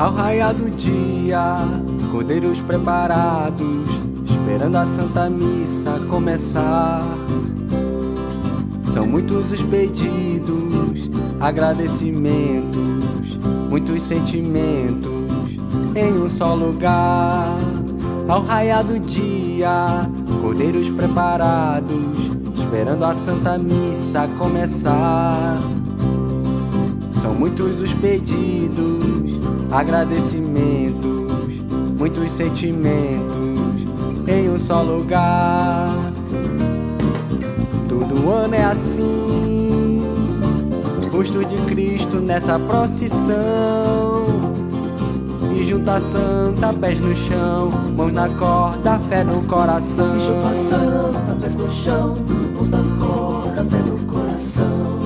Ao raiar do dia, cordeiros preparados, esperando a Santa Missa começar. São muitos os pedidos, agradecimentos, muitos sentimentos em um só lugar. Ao raiar do dia, cordeiros preparados, esperando a Santa Missa começar. São muitos os pedidos, agradecimentos, muitos sentimentos em um só lugar. Todo ano é assim, rosto de Cristo nessa procissão. E junto a Santa, pés no chão, mãos na corda, fé no coração. E junto a Santa, pés no chão, mãos na corda, fé no coração.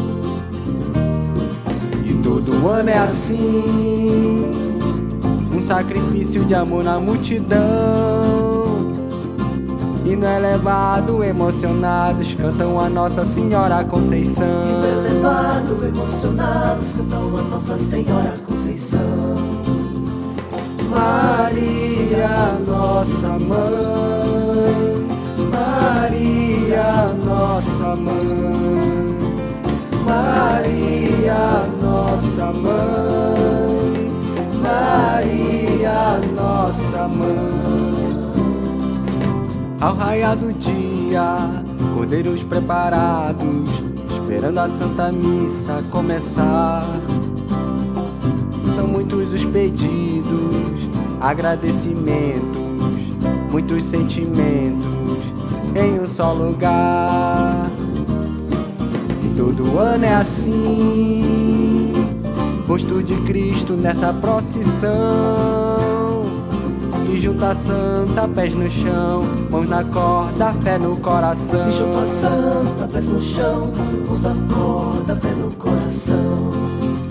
E todo ano é assim, um sacrifício de amor na multidão. Hino elevado, emocionados, cantam a Nossa Senhora Conceição. Hino elevado, emocionados, cantam a Nossa Senhora Conceição. Maria, nossa mãe, Maria, nossa mãe, Maria, nossa mãe, Maria, nossa mãe. Ao raiar do dia, cordeiros preparados, esperando a Santa Missa começar. São muitos os pedidos, agradecimentos, muitos sentimentos em um só lugar. E todo ano é assim, rosto de Cristo nessa procissão. E junto a Santa, pés no chão, mãos na corda, fé no coração. E junto a Santa, pés no chão, mãos na corda, fé no coração.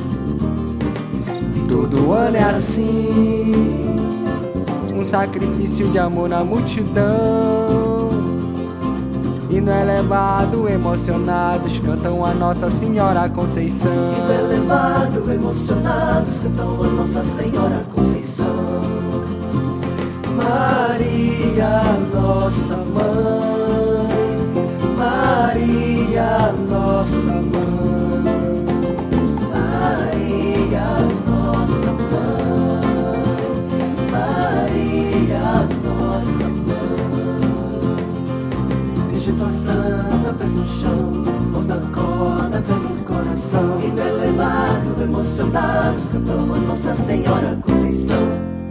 Todo ano é assim, um sacrifício de amor na multidão. Hino elevado, emocionados, cantam a Nossa Senhora Conceição. Hino elevado, emocionados, cantam a Nossa Senhora Conceição. Maria, nossa mãe, Maria, nossa mãe, Maria, nossa mãe, Maria, nossa mãe. E junto a Santa, pés no chão, mãos na corda, fé no coração. Hino elevado, emocionados, cantam a Nossa Senhora Conceição.